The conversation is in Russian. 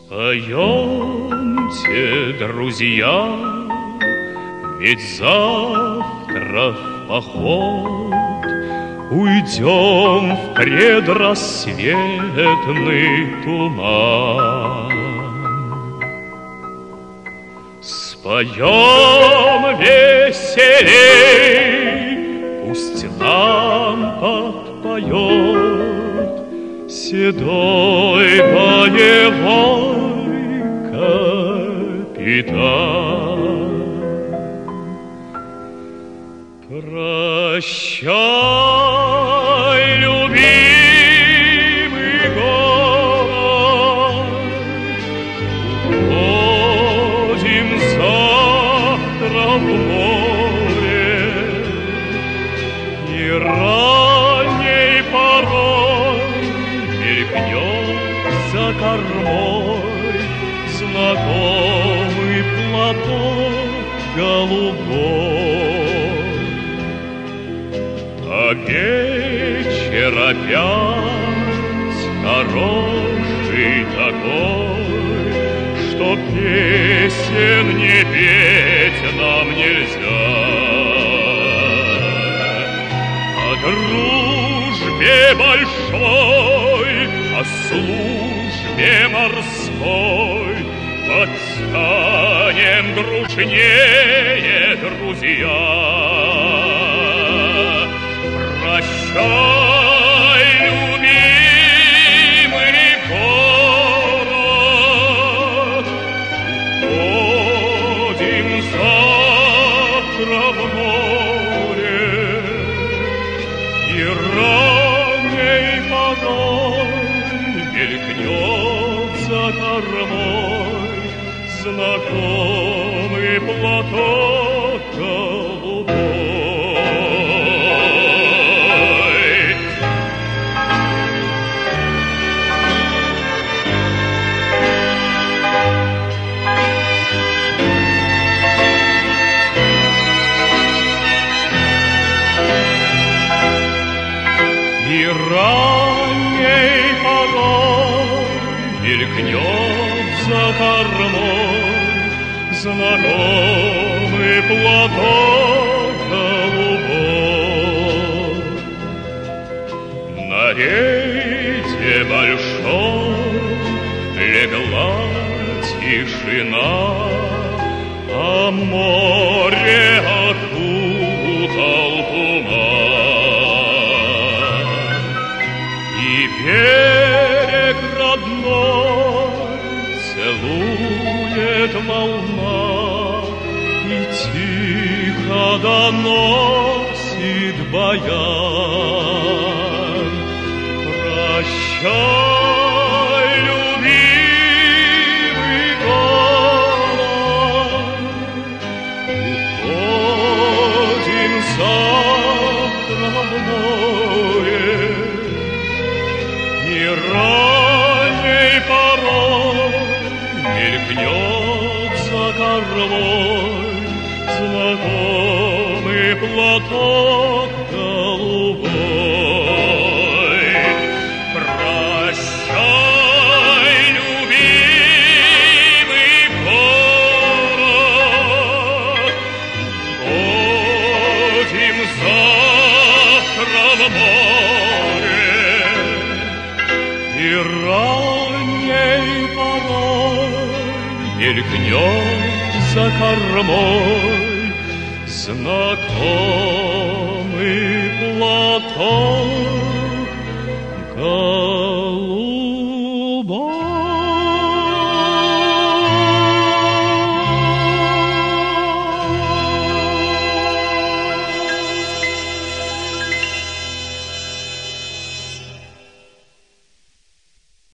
Пойемте, друзья, ведь завтра в поход уйдем в предрассветный туман. Споем веселей, пусть нам подпоет седой боевой капитан. Прощай, любимый город, уходим завтра в море, и ранней порой мелькнет за кормой знакомый платок голубой. А вечер опять хороший такой, что песен не петь нам нельзя. О дружбе большой, о службе морской подстанем дружнее, друзья. Прощай, любимый город, уходим завтра в море, и ранней порой мелькнет за кормой знакомый платок голубой. И ранней порой мелькнет за кормой знакомый платок голубой. На рейде большой легла тишина, а море окутал туман. И берег родной целует волна, и тихо доносит баян. Прощай, любимый город, уходим завтра в море, и ранней порой мелькнет за кормой знакомый платок голубой. Прощай, любимый город, уходим завтра в море, и ранней порой мелькнет за кормой знакомый платок